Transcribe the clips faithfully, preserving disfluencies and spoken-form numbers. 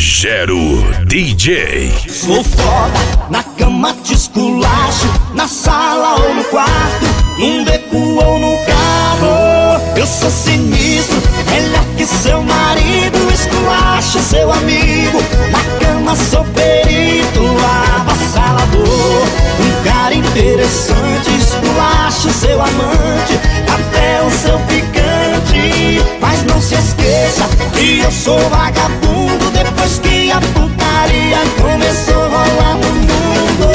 Gero D J. Sou foda, na cama te esculacho, na sala ou no quarto, num beco ou no carro. Eu sou sinistro, melhor que seu marido, esculacho seu amigo. Na cama sou perito, avassalador, um cara interessante, esculacho seu amante, até o seu picante. Mas não se esqueça que eu sou vagabundo, depois que a putaria começou a rolar no mundo.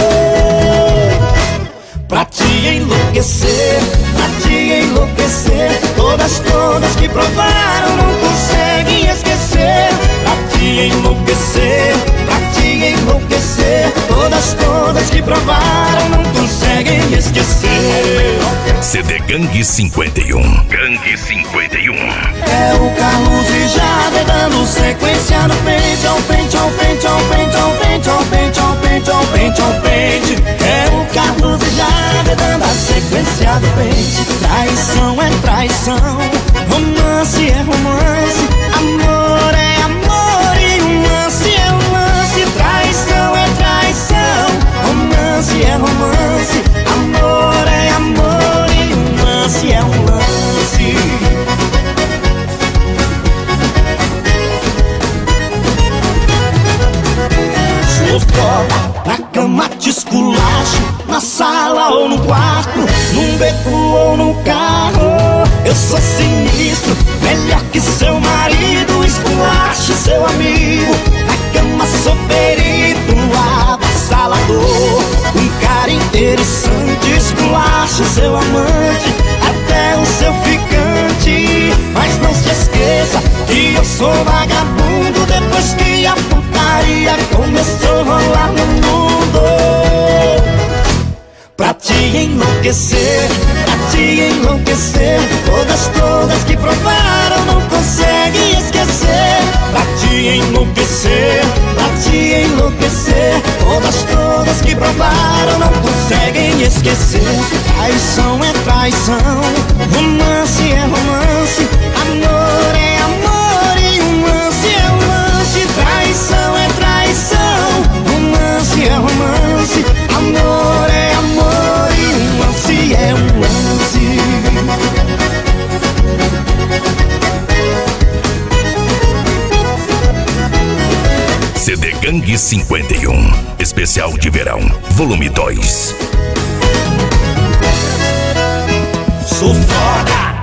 Pra te enlouquecer, pra te enlouquecer, todas, todas que provaram não conseguem esquecer. Pra te enlouquecer, pra te enlouquecer, todas, todas que provaram não conseguem esquecer. C D Gangue cinquenta e um. Gangue cinquenta e um. É o Carlos e Jade dando sequência no pente, ao pente, ao pente, ao pente, ao pente, ao pente, ao pente, ao pente, ao pente. É o Carlos e Jade dando a sequência do pente. Traição é traição, romance é romance, amor é amor e um lance é um lance. Traição é traição, romance é romance, amor é amor e um lance é um lance. Sou foda, na cama te esculacho, na sala ou no quarto, num beco ou no carro. Eu sou sinistro, melhor que seu marido, esculacho seu amigo. Na cama sou perito, avassalador, um cara interessante, esculacho seu amante, até o seu ficante. Mas não se esqueça que eu sou vagabundo, depois que a putaria começou a rolar no mundo. Pra te enlouquecer, pra te enlouquecer, todas, todas que provaram não conseguem esquecer. Pra te enlouquecer, pra te enlouquecer, todas, todas que provaram não conseguem esquecer. Traição é traição, romance é romance, amor é amor e um lance é um lance. Traição é traição, romance é romance, amor é amor e um lance é um lance. C D Gangue cinquenta e um. Especial de verão, volume dois. Sou foda,